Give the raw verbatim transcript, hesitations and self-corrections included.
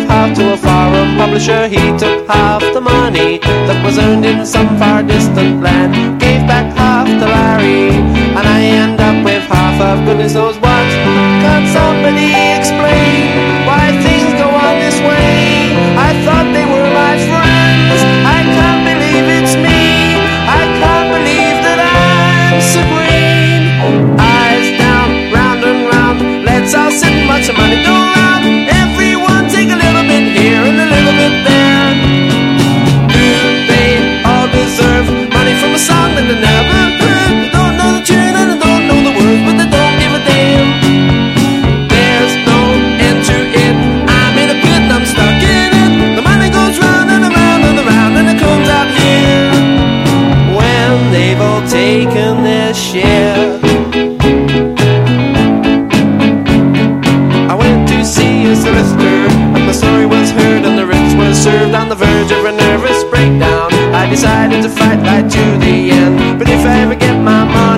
half to a foreign publisher. He took half the money that was earned in some far distant land, gave back half to Larry, and I end up with half of goodness knows what. Can somebody explain why things go on this way? I thought they were my friends. I can't believe it's me. I can't believe that I'm supreme. Eyes down, round and round, let's all sit and watch the money go round. Everyone take a little bit here and a little bit there. Do they all deserve money from a song that they never heard? They don't know the tune and they don't know the words, but they don't give a damn. There's no end to it. I'm in a pit and I'm stuck in it. The money goes round and around and around and it comes out here when they've all taken their share. I went to see a solicitor and the story was heard and the writs were served. On the verge of a nervous breakdown, I decided to fight right to the end. But if I ever get my money